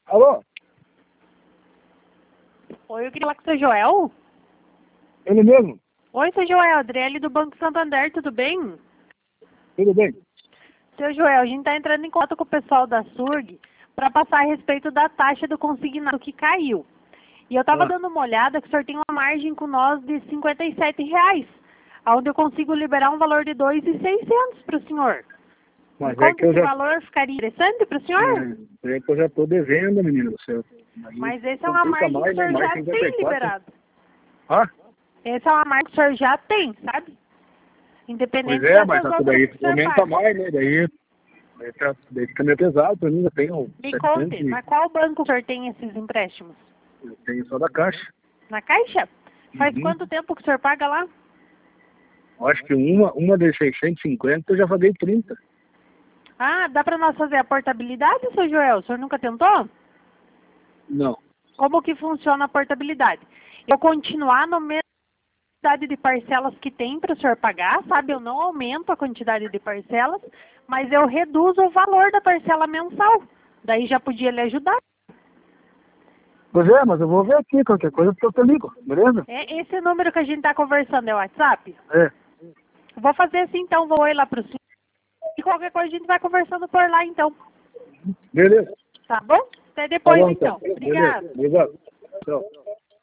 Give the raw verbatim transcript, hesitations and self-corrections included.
Alô? Oi, eu queria falar com o seu Joel. Ele mesmo? Oi, seu Joel, Adriele do Banco Santander, tudo bem? Tudo bem? Seu Joel, a gente está entrando em contato com o pessoal da SURG para passar a respeito da taxa do consignado que caiu. E eu estava Ah. dando uma olhada que o senhor tem uma margem com nós de cinquenta e sete reais, onde eu consigo liberar um valor de dois mil e seiscentos para o senhor. Mas Me é conta que eu esse já... valor ficaria interessante para o senhor? É, é que eu já estou devendo, menino do céu. Aí Mas essa é uma complica margem que mais, o né? senhor Mais já cinquenta e tem quatro. liberado. Ah? Essa é uma margem que o senhor já tem, sabe? Independente Pois é, mas dessas só que outras daí que o senhor aumenta paga. mais, né? Daí, daí, tá- daí fica meio pesado pra mim. Eu tenho Me setecentos conte, e... mas qual banco o senhor tem esses empréstimos? Eu tenho só da Caixa. Na Caixa? Faz Uhum. quanto tempo que o senhor paga lá? Acho que uma, uma de seiscentos e cinquenta eu já paguei trinta. Ah, dá para nós fazer a portabilidade, seu Joel? O senhor nunca tentou? Não. Como que funciona a portabilidade? Eu continuar no mesmo quantidade de parcelas que tem para o senhor pagar, sabe? Eu não aumento a quantidade de parcelas, mas eu reduzo o valor da parcela mensal. Daí já podia lhe ajudar. Pois é, mas eu vou ver aqui qualquer coisa porque eu te ligo, beleza? É esse número que a gente está conversando é o WhatsApp? É. Vou fazer assim então, vou ir lá para o senhor. E qualquer coisa a gente vai conversando por lá então. Beleza. Tá bom? Até Tá depois bom, então. então. Obrigada. Beleza. Obrigado. Tchau.